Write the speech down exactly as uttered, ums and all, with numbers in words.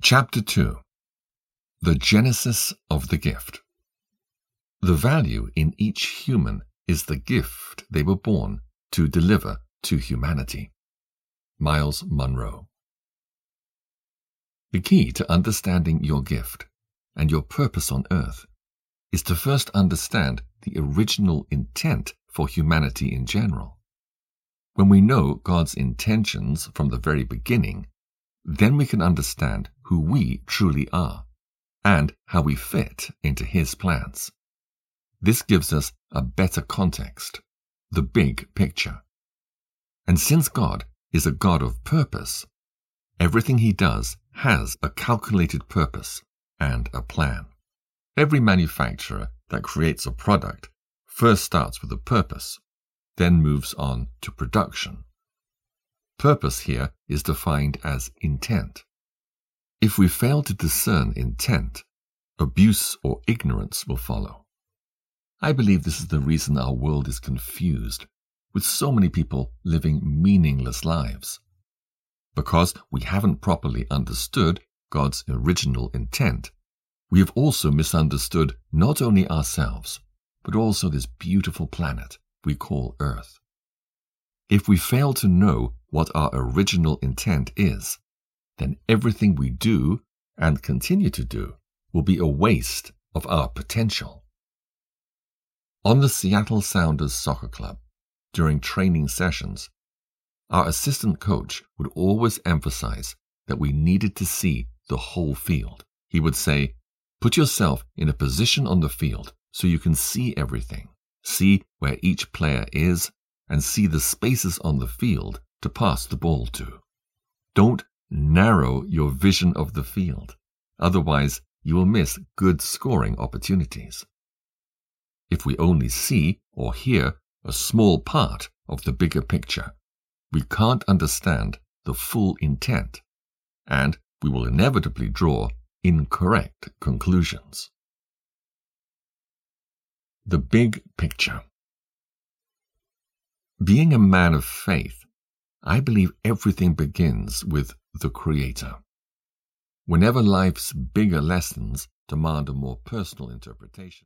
Chapter two. The Genesis of the Gift. The value in each human is the gift they were born to deliver to humanity. Miles Monroe. The key to understanding your gift and your purpose on earth is to first understand the original intent for humanity in general. When we know God's intentions from the very beginning, then we can understand who we truly are and how we fit into His plans. This gives us a better context, the big picture. And since God is a God of purpose, everything He does has a calculated purpose and a plan. Every manufacturer that creates a product first starts with a purpose, then moves on to production. Purpose here is defined as intent. If we fail to discern intent, abuse or ignorance will follow. I believe this is the reason our world is confused, with so many people living meaningless lives. Because we haven't properly understood God's original intent, we have also misunderstood not only ourselves, but also this beautiful planet we call Earth. If we fail to know what our original intent is, then everything we do and continue to do will be a waste of our potential. On the Seattle Sounders Soccer Club, during training sessions, our assistant coach would always emphasize that we needed to see the whole field. He would say, "Put yourself in a position on the field so you can see everything, see where each player is, and see the spaces on the field to pass the ball to. Don't narrow your vision of the field, otherwise you will miss good scoring opportunities. If we only see or hear a small part of the bigger picture, we can't understand the full intent, and we will inevitably draw incorrect conclusions." The big picture. Being a man of faith, I believe everything begins with the Creator. Whenever life's bigger lessons demand a more personal interpretation,